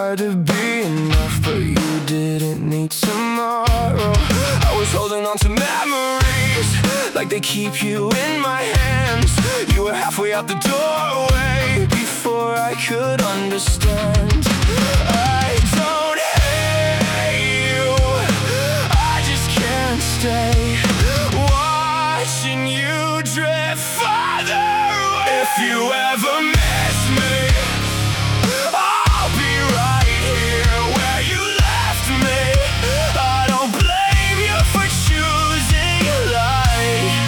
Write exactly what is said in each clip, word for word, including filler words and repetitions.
hard to be enough, but you didn't need tomorrow. I was holding on to memories like they keep you in my hands. You were halfway out the doorway before I could understand. I don't hate you, I just can't stay watching you drift farther away. If you ever miss me, I'll be right here where you left me. I don't blame you for choosing life.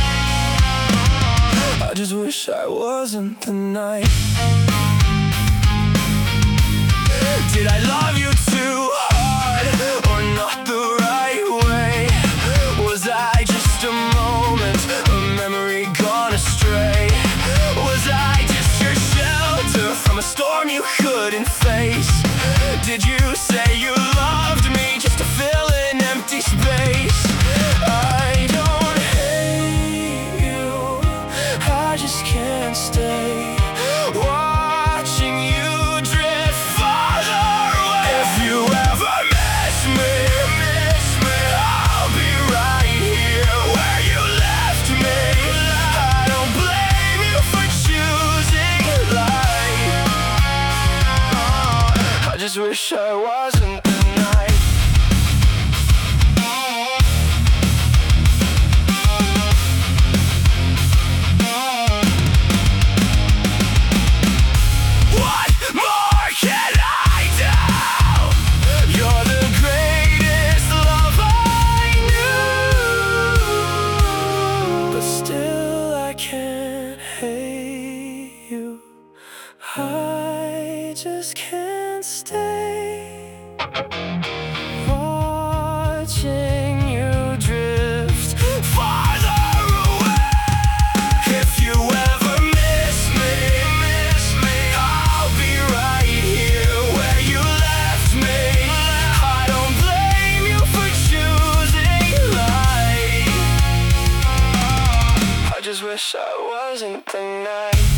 I just wish I wasn't the night. Did I love you too hard, or not the right way? Was I just a moment, a memory gone astray? Was I just your shelter from a storm you couldn't face? Did you say you loved me just to fill an empty space? I don't hate you, I just can't stay watching you drift farther away. If you ever miss me, miss me, I'll be right here where you left me. I don't blame you for choosing life. I just wish I wasn't the night. What more can I do? You're the greatest love I knew, but still I can't hate you. I just can't stay watching you drift farther away. If you ever miss me, miss me, I'll be right here where you left me. I don't blame you for choosing life. I just wish I wasn't the night.